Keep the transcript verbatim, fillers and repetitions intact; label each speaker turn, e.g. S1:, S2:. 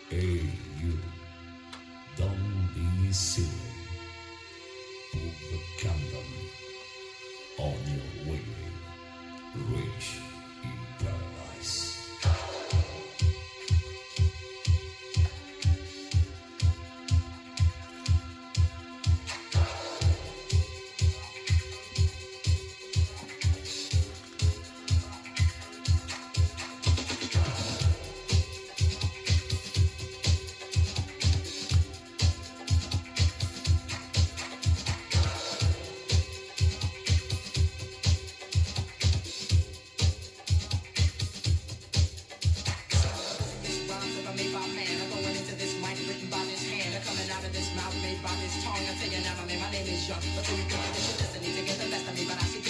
S1: Hey, you, don't be silly. Put the condom on your way. Rich in paradise.
S2: Made by man, I'm going into this mic written by this hand. I'm coming out of this mouth made by this tongue. I tell you now, my man, my name is Young. But you think that you're listening to get the best of me, but I see